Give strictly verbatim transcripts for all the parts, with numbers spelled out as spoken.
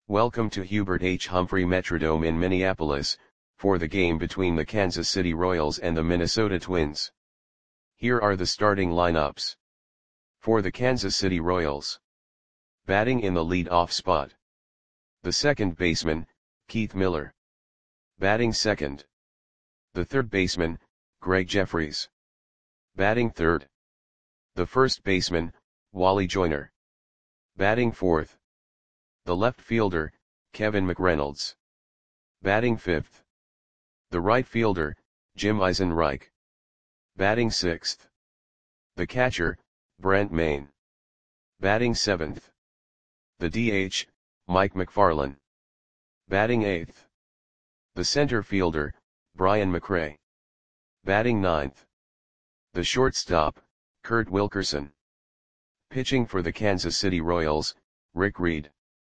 Welcome to Hubert H. Humphrey Metrodome in Minneapolis, for the game between the Kansas City Royals and the Minnesota Twins. Here are the starting lineups. For the Kansas City Royals. Batting in the lead-off spot. The second baseman, Keith Miller. Batting second. The third baseman, Gregg Jefferies. Batting third. The first baseman, Wally Joyner. Batting fourth. The left fielder, Kevin McReynolds. Batting fifth. The right fielder, Jim Eisenreich. Batting sixth. The catcher, Brent Mayne. Batting seventh. The D H, Mike McFarland. Batting eighth. The center fielder, Brian McRae. Batting ninth. The shortstop, Kurt Wilkerson. Pitching for the Kansas City Royals, Rick Reed.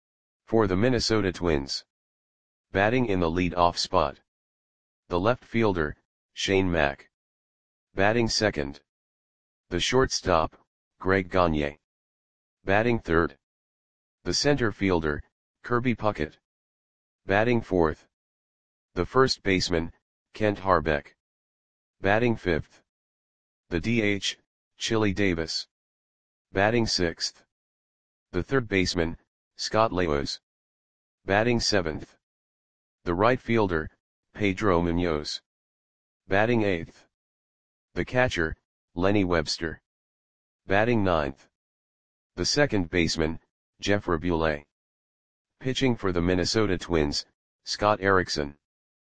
For the Minnesota Twins. Batting in the lead-off spot. The left fielder, Shane Mack. Batting second. The shortstop, Greg Gagne. Batting third. The center fielder, Kirby Puckett. Batting fourth. The first baseman, Kent Harbeck. Batting fifth. The D H, Chili Davis. Batting sixth. The third baseman, Scott Lewis. Batting seventh. The right fielder, Pedro Munoz. Batting eighth. The catcher, Lenny Webster. Batting ninth. The second baseman, Jeff Raboulet. Pitching for the Minnesota Twins, Scott Erickson.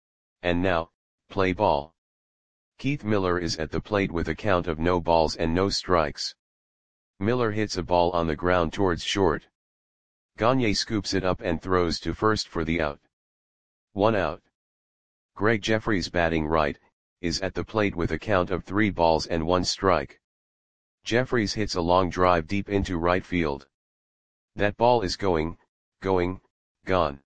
And now, play ball. Keith Miller is at the plate with a count of no balls and no strikes. Miller hits a ball on the ground towards short. Gagne scoops it up and throws to first for the out. One out. Gregg Jefferies, batting right, is at the plate with a count of three balls and one strike. Jefferies hits a long drive deep into right field. That ball is going, going, gone.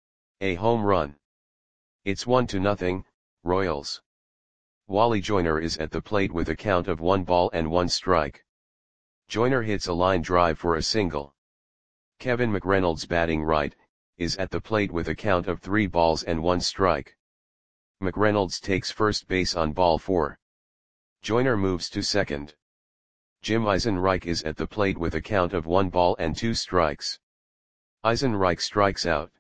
A home run. It's one to nothing, Royals. Wally Joyner is at the plate with a count of one ball and one strike. Joyner hits a line drive for a single. Kevin McReynolds, batting right, is at the plate with a count of three balls and one strike. McReynolds takes first base on ball four. Joyner moves to second. Jim Eisenreich is at the plate with a count of one ball and two strikes. Eisenreich strikes out.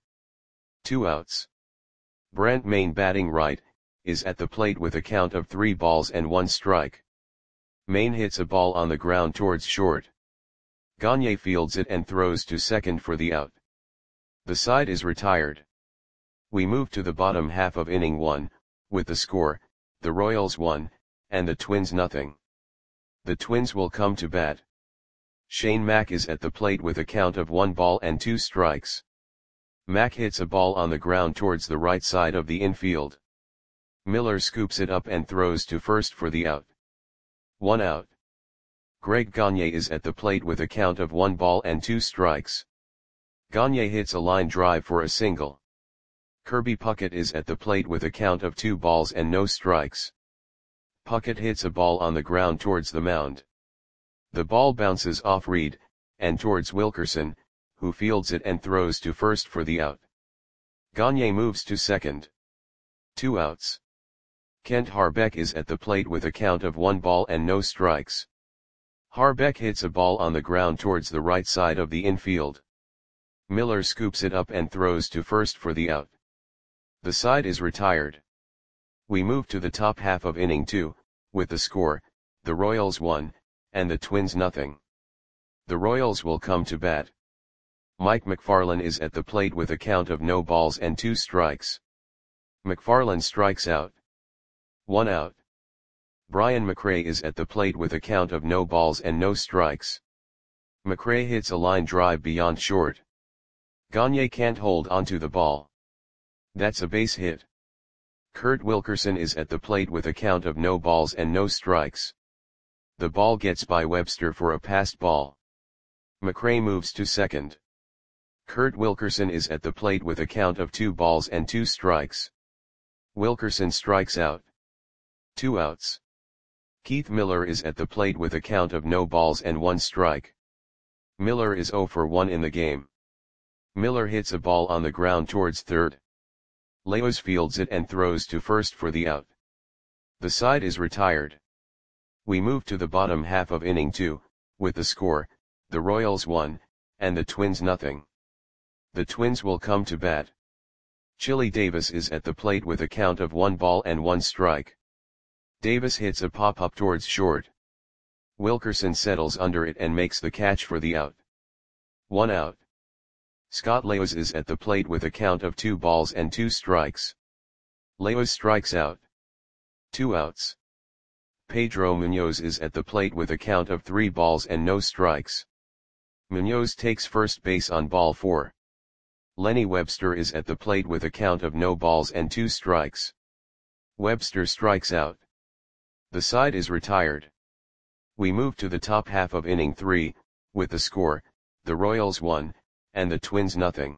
Two outs. Brent Mayne, batting right, is at the plate with a count of three balls and one strike. Mayne hits a ball on the ground towards short. Gagne fields it and throws to second for the out. The side is retired. We move to the bottom half of inning one, with the score, the Royals one, and the Twins nothing. The Twins will come to bat. Shane Mack is at the plate with a count of one ball and two strikes. Mack hits a ball on the ground towards the right side of the infield. Miller scoops it up and throws to first for the out. One out. Greg Gagne is at the plate with a count of one ball and two strikes. Gagne hits a line drive for a single. Kirby Puckett is at the plate with a count of two balls and no strikes. Puckett hits a ball on the ground towards the mound. The ball bounces off Reed, and towards Wilkerson, who fields it and throws to first for the out. Gagne moves to second. Two outs. Kent Harbeck is at the plate with a count of one ball and no strikes. Harbeck hits a ball on the ground towards the right side of the infield. Miller scoops it up and throws to first for the out. The side is retired. We move to the top half of inning two, with the score, the Royals one, and the Twins nothing. The Royals will come to bat. Mike McFarland is at the plate with a count of no balls and two strikes. McFarland strikes out. One out. Brian McRae is at the plate with a count of no balls and no strikes. McRae hits a line drive beyond short. Gagne can't hold onto the ball. That's a base hit. Kurt Wilkerson is at the plate with a count of no balls and no strikes. The ball gets by Webster for a passed ball. McRae moves to second. Kurt Wilkerson is at the plate with a count of two balls and two strikes. Wilkerson strikes out. Two outs. Keith Miller is at the plate with a count of no balls and one strike. Miller is zero for one in the game. Miller hits a ball on the ground towards third. Leos fields it and throws to first for the out. The side is retired. We move to the bottom half of inning two, with the score, the Royals one, and the Twins nothing. The Twins will come to bat. Chili Davis is at the plate with a count of one ball and one strike. Davis hits a pop-up towards short. Wilkerson settles under it and makes the catch for the out. One out. Scott Leos is at the plate with a count of two balls and two strikes. Leos strikes out. Two outs. Pedro Munoz is at the plate with a count of three balls and no strikes. Munoz takes first base on ball four. Lenny Webster is at the plate with a count of no balls and two strikes. Webster strikes out. The side is retired. We move to the top half of inning three, with the score, the Royals one, and the Twins nothing.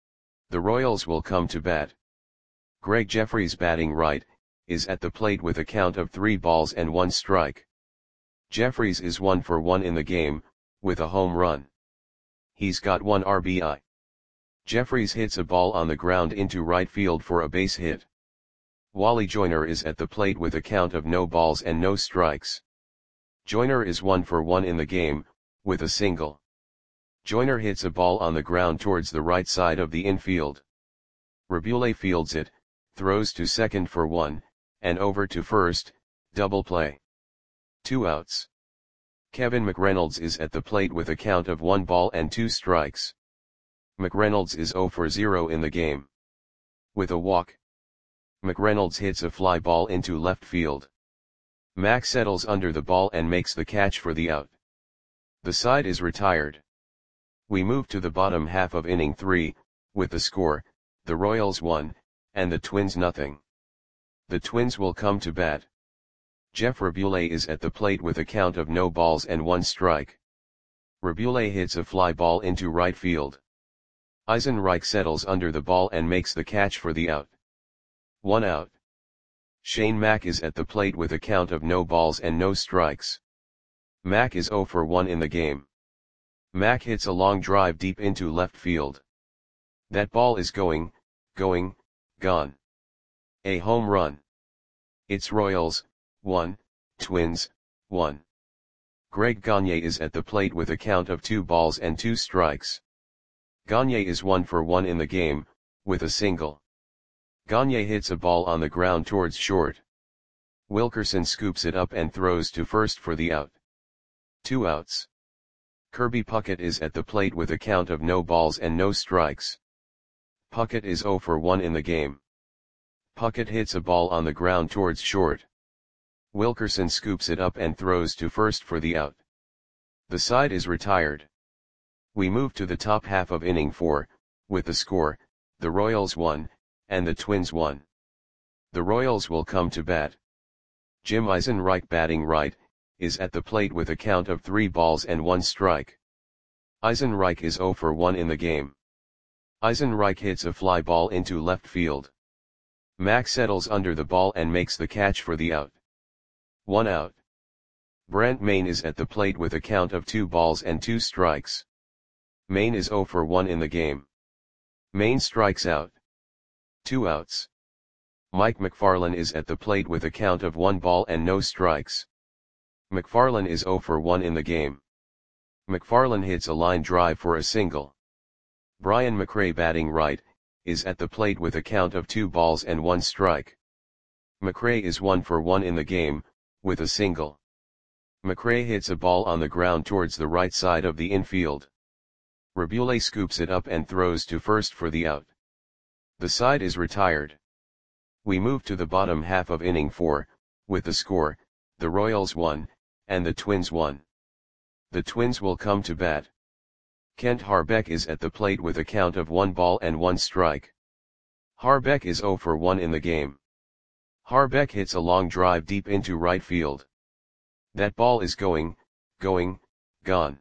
The Royals will come to bat. Greg Jeffries batting right, is at the plate with a count of three balls and one strike. Jeffries is one for one in the game, with a home run. He's got one R B I. Jeffries hits a ball on the ground into right field for a base hit. Wally Joyner is at the plate with a count of no balls and no strikes. Joyner is one for one in the game, with a single. Joyner hits a ball on the ground towards the right side of the infield. Rabule fields it, throws to second for one, and over to first, double play. Two outs. Kevin McReynolds is at the plate with a count of one ball and two strikes. McReynolds is zero for zero in the game. With a walk. McReynolds hits a fly ball into left field. Mack settles under the ball and makes the catch for the out. The side is retired. We move to the bottom half of inning three, with the score, the Royals one, and the Twins nothing. The Twins will come to bat. Jeff Rabule is at the plate with a count of no balls and one strike. Rabule hits a fly ball into right field. Eisenreich settles under the ball and makes the catch for the out. One out. Shane Mack is at the plate with a count of no balls and no strikes. Mack is zero for one in the game. Mack hits a long drive deep into left field. That ball is going, going, gone. A home run. It's Royals, one, Twins, one. Greg Gagne is at the plate with a count of two balls and two strikes. Gagne is one for one in the game, with a single. Gagne hits a ball on the ground towards short. Wilkerson scoops it up and throws to first for the out. Two outs. Kirby Puckett is at the plate with a count of no balls and no strikes. Puckett is zero for one in the game. Puckett hits a ball on the ground towards short. Wilkerson scoops it up and throws to first for the out. The side is retired. We move to the top half of inning four, with the score, the Royals one, and the Twins one. The Royals will come to bat. Jim Eisenreich batting right, is at the plate with a count of three balls and one strike. Eisenreich is zero for one in the game. Eisenreich hits a fly ball into left field. Mack settles under the ball and makes the catch for the out. One out. Brent Maine is at the plate with a count of two balls and two strikes. Maine is zero for one in the game. Maine strikes out. Two outs. Mike McFarland is at the plate with a count of one ball and no strikes. McFarland is zero for one in the game. McFarland hits a line drive for a single. Brian McRae batting right, is at the plate with a count of two balls and one strike. McRae is one for one in the game, with a single. McRae hits a ball on the ground towards the right side of the infield. Rabule scoops it up and throws to first for the out. The side is retired. We move to the bottom half of inning four, with the score, the Royals one, and the Twins one. The Twins will come to bat. Kent Harbeck is at the plate with a count of one ball and one strike. Harbeck is zero for one in the game. Harbeck hits a long drive deep into right field. That ball is going, going, gone.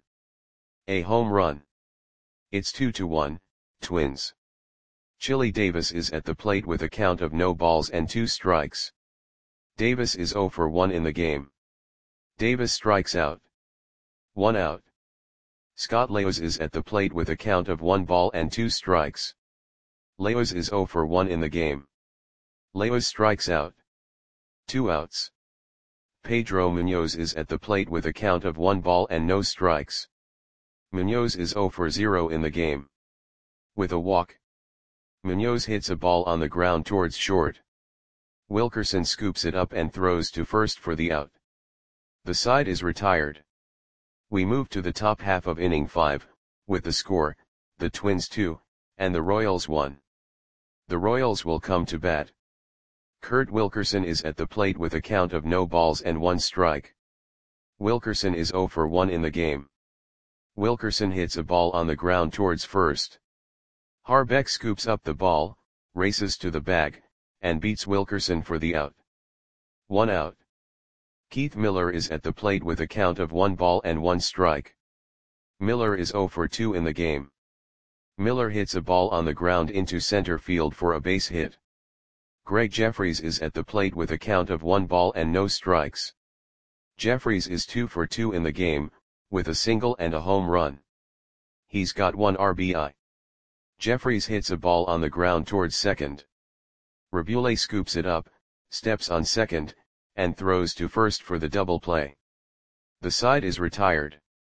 A home run. It's two to one, Twins. Chili Davis is at the plate with a count of no balls and two strikes. Davis is zero for one in the game. Davis strikes out. One out. Scott Leos is at the plate with a count of one ball and two strikes. Leos is zero for one in the game. Leos strikes out. Two outs. Pedro Munoz is at the plate with a count of one ball and no strikes. Munoz is zero for zero in the game. With a walk, Munoz hits a ball on the ground towards short. Wilkerson scoops it up and throws to first for the out. The side is retired. We move to the top half of inning five, with the score, the Twins two, and the Royals one. The Royals will come to bat. Kurt Wilkerson is at the plate with a count of no balls and one strike. Wilkerson is zero for one in the game. Wilkerson hits a ball on the ground towards first. Harbeck scoops up the ball, races to the bag, and beats Wilkerson for the out. One out. Keith Miller is at the plate with a count of one ball and one strike. Miller is zero for two in the game. Miller hits a ball on the ground into center field for a base hit. Greg Jeffries is at the plate with a count of one ball and no strikes. Jeffries is two for two in the game, with a single and a home run. He's got one R B I. Jeffries hits a ball on the ground towards second. Rabule scoops it up, steps on second, and throws to first for the double play. The side is retired.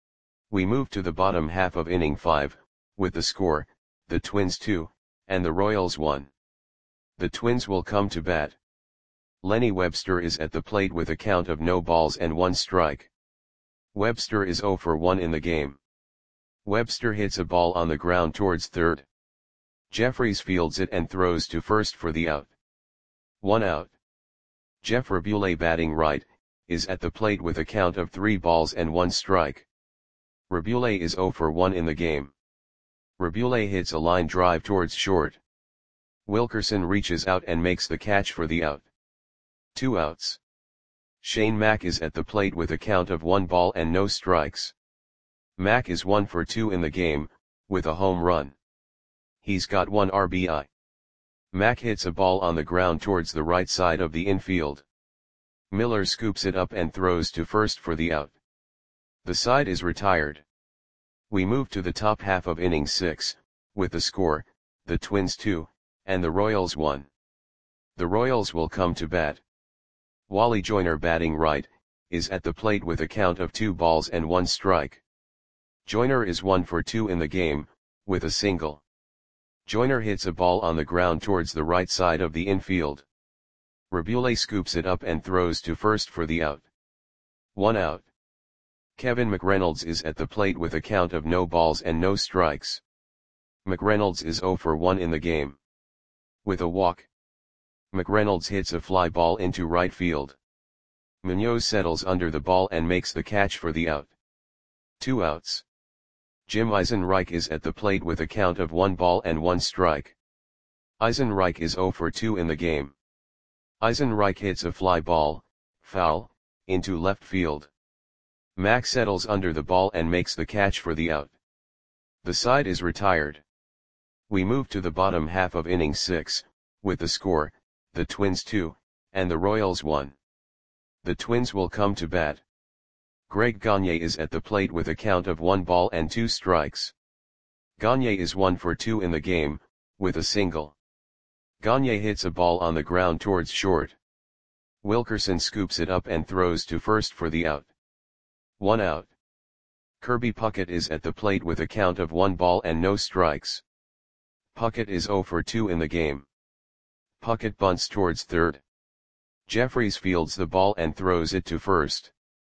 We move to the bottom half of inning five, with the score, the Twins two, and the Royals one. The Twins will come to bat. Lenny Webster is at the plate with a count of no balls and one strike. Webster is zero for one in the game. Webster hits a ball on the ground towards third. Jeffries fields it and throws to first for the out. One out. Jeff Rabule, batting right, is at the plate with a count of three balls and one strike. Rabule is zero for one in the game. Rabule hits a line drive towards short. Wilkerson reaches out and makes the catch for the out. Two outs. Shane Mack is at the plate with a count of one ball and no strikes. Mack is one for two in the game, with a home run. He's got one R B I. Mack hits a ball on the ground towards the right side of the infield. Miller scoops it up and throws to first for the out. The side is retired. We move to the top half of inning six, with the score, the Twins two, and the Royals one. The Royals will come to bat. Wally Joyner, batting right, is at the plate with a count of two balls and one strike. Joyner is one for two in the game, with a single. Joyner hits a ball on the ground towards the right side of the infield. Rabule scoops it up and throws to first for the out. One out. Kevin McReynolds is at the plate with a count of no balls and no strikes. McReynolds is zero for one in the game. With a walk, McReynolds hits a fly ball into right field. Munoz settles under the ball and makes the catch for the out. Two outs. Jim Eisenreich is at the plate with a count of one ball and one strike. Eisenreich is zero for two in the game. Eisenreich hits a fly ball, foul, into left field. Mack settles under the ball and makes the catch for the out. The side is retired. We move to the bottom half of inning six, with the score, the Twins two, and the Royals one. The Twins will come to bat. Greg Gagne is at the plate with a count of one ball and two strikes. Gagne is one for two in the game, with a single. Gagne hits a ball on the ground towards short. Wilkerson scoops it up and throws to first for the out. One out. Kirby Puckett is at the plate with a count of one ball and no strikes. Puckett is zero for two in the game. Puckett bunts towards third. Jeffries fields the ball and throws it to first.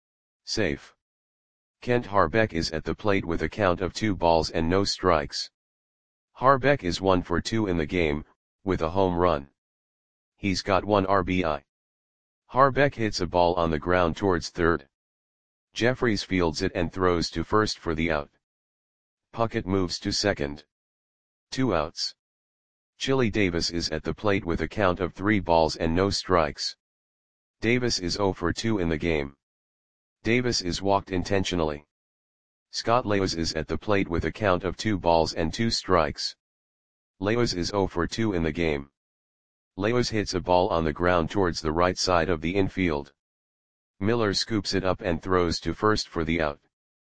Safe. Kent Harbeck is at the plate with a count of two balls and no strikes. Harbeck is one for two in the game, with a home run. He's got one R B I. Harbeck hits a ball on the ground towards third. Jeffries fields it and throws to first for the out. Puckett moves to second. Two outs. Chili Davis is at the plate with a count of three balls and no strikes. Davis is zero for two in the game. Davis is walked intentionally. Scott Leos is at the plate with a count of two balls and two strikes. Leos is zero for two in the game. Leos hits a ball on the ground towards the right side of the infield. Miller scoops it up and throws to first for the out.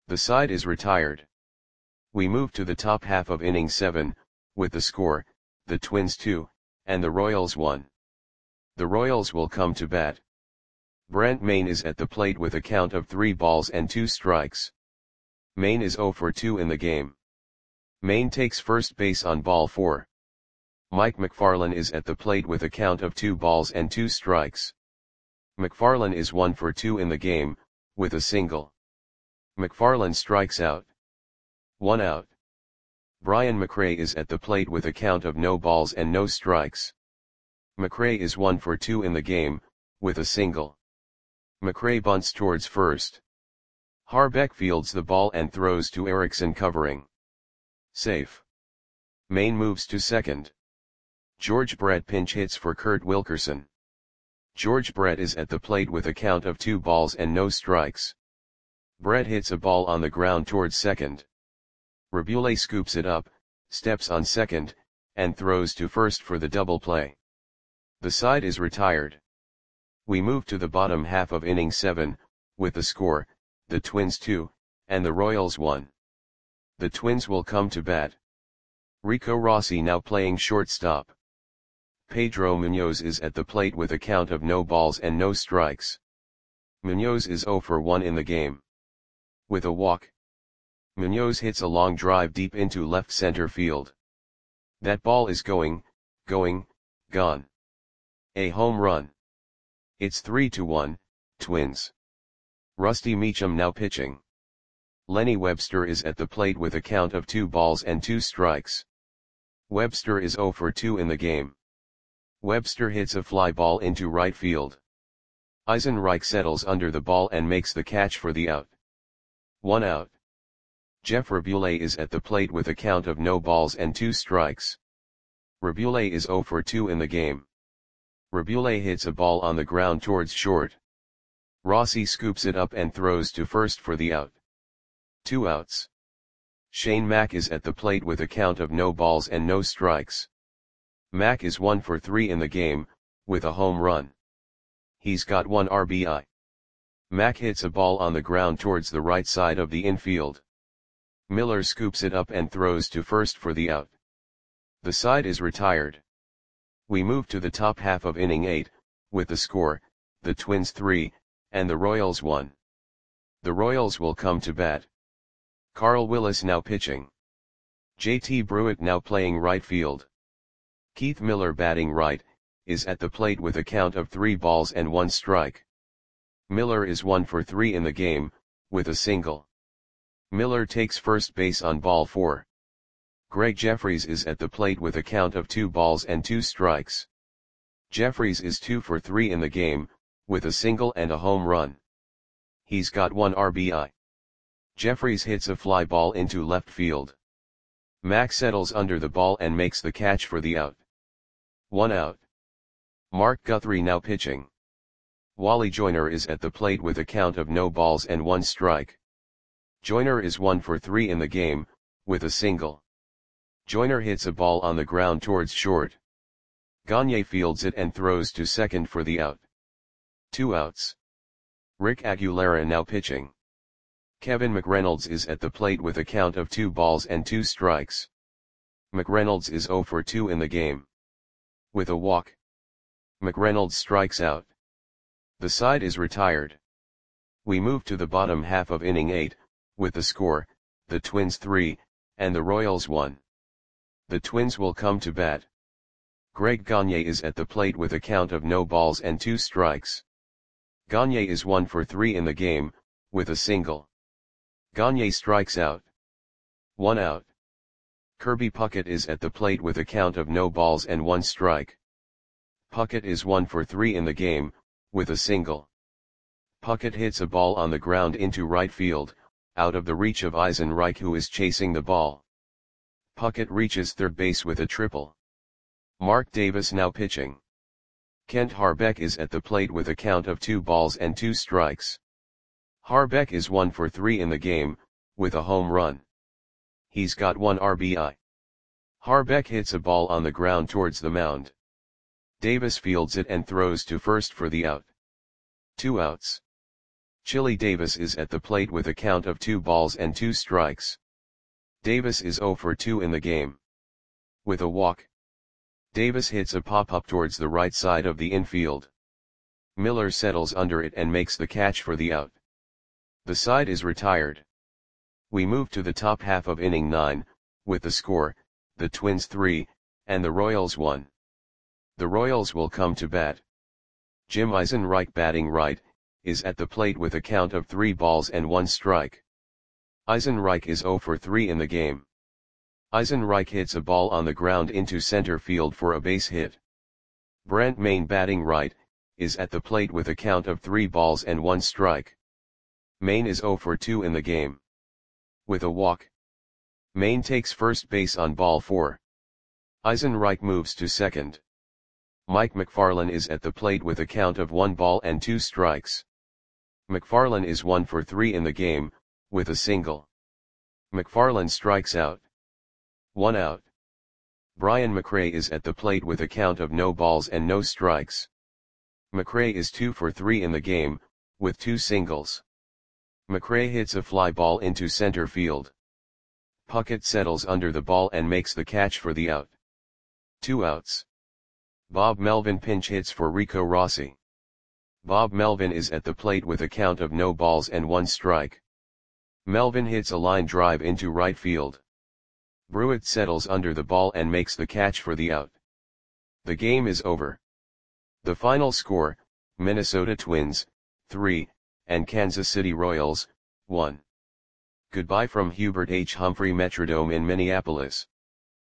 The side is retired. We move to the top half of inning seven, with the score, the Twins two, and the Royals one. The Royals will come to bat. Brent Mayne is at the plate with a count of three balls and two strikes. Mayne is oh for two in the game. Mayne takes first base on ball four. Mike McFarland is at the plate with a count of two balls and two strikes. McFarland is one for two in the game, with a single. McFarland strikes out. One out. Brian McRae is at the plate with a count of no balls and no strikes. McRae is one for two in the game, with a single. McRae bunts towards first. Harbeck fields the ball and throws to Erickson covering. Safe. Mayne moves to second. George Brett pinch hits for Kurt Wilkerson. George Brett is at the plate with a count of two balls and no strikes. Brett hits a ball on the ground towards second. Rabule scoops it up, steps on second, and throws to first for the double play. The side is retired. We move to the bottom half of inning seven, with the score, the Twins two, and the Royals one. The Twins will come to bat. Rico Rossi now playing shortstop. Pedro Munoz is at the plate with a count of no balls and no strikes. Munoz is oh for one in the game. With a walk, Munoz hits a long drive deep into left center field. That ball is going, going, gone. A home run. It's three to one, Twins. Rusty Meacham now pitching. Lenny Webster is at the plate with a count of two balls and two strikes. Webster is oh for two in the game. Webster hits a fly ball into right field. Eisenreich settles under the ball and makes the catch for the out. One out. Jeff Rabule is at the plate with a count of no balls and two strikes. Rabule is oh for two in the game. Rabule hits a ball on the ground towards short. Rossi scoops it up and throws to first for the out. Two outs. Shane Mack is at the plate with a count of no balls and no strikes. Mack is one for three in the game, with a home run. He's got one R B I. Mack hits a ball on the ground towards the right side of the infield. Miller scoops it up and throws to first for the out. The side is retired. We move to the top half of inning eight, with the score, the Twins three, and the Royals one. The Royals will come to bat. Carl Willis now pitching. J T Brewitt now playing right field. Keith Miller batting right, is at the plate with a count of three balls and one strike. Miller is one for three in the game, with a single. Miller takes first base on ball four. Greg Jeffries is at the plate with a count of two balls and two strikes. Jeffries is two for three in the game, with a single and a home run. He's got one R B I. Jeffries hits a fly ball into left field. Mack settles under the ball and makes the catch for the out. One out. Mark Guthrie now pitching. Wally Joyner is at the plate with a count of no balls and one strike. Joyner is one for three in the game, with a single. Joyner hits a ball on the ground towards short. Gagne fields it and throws to second for the out. Two outs. Rick Aguilera now pitching. Kevin McReynolds is at the plate with a count of two balls and two strikes. McReynolds is oh for two in the game. With a walk, McReynolds strikes out. The side is retired. We move to the bottom half of inning eight, with the score, the Twins three, and the Royals one. The Twins will come to bat. Greg Gagne is at the plate with a count of no balls and two strikes. Gagne is one for three in the game, with a single. Gagne strikes out. One out. Kirby Puckett is at the plate with a count of no balls and one strike. Puckett is one for three in the game, with a single. Puckett hits a ball on the ground into right field, out of the reach of Eisenreich, who is chasing the ball. Puckett reaches third base with a triple. Mark Davis now pitching. Kent Harbeck is at the plate with a count of two balls and two strikes. Harbeck is one for three in the game, with a home run. He's got one R B I. Harbeck hits a ball on the ground towards the mound. Davis fields it and throws to first for the out. Two outs. Chili Davis is at the plate with a count of two balls and two strikes. Davis is zero for two in the game. With a walk, Davis hits a pop-up towards the right side of the infield. Miller settles under it and makes the catch for the out. The side is retired. We move to the top half of inning nine, with the score, the Twins three, and the Royals one. The Royals will come to bat. Jim Eisenreich, batting right, is at the plate with a count of three balls and one strike. Eisenreich is zero for three in the game. Eisenreich hits a ball on the ground into center field for a base hit. Brent Mayne, batting right, is at the plate with a count of three balls and one strike. Mayne is zero for two in the game. With a walk, Mayne takes first base on ball four. Eisenreich moves to second. Mike McFarland is at the plate with a count of one ball and two strikes. McFarland is one for three in the game, with a single. McFarland strikes out. One out. Brian McRae is at the plate with a count of no balls and no strikes. McRae is two for three in the game, with two singles. McRae hits a fly ball into center field. Puckett settles under the ball and makes the catch for the out. Two outs. Bob Melvin pinch hits for Rico Rossi. Bob Melvin is at the plate with a count of no balls and one strike. Melvin hits a line drive into right field. Brewitt settles under the ball and makes the catch for the out. The game is over. The final score, Minnesota Twins, three, and Kansas City Royals, one. Goodbye from Hubert H. Humphrey Metrodome in Minneapolis.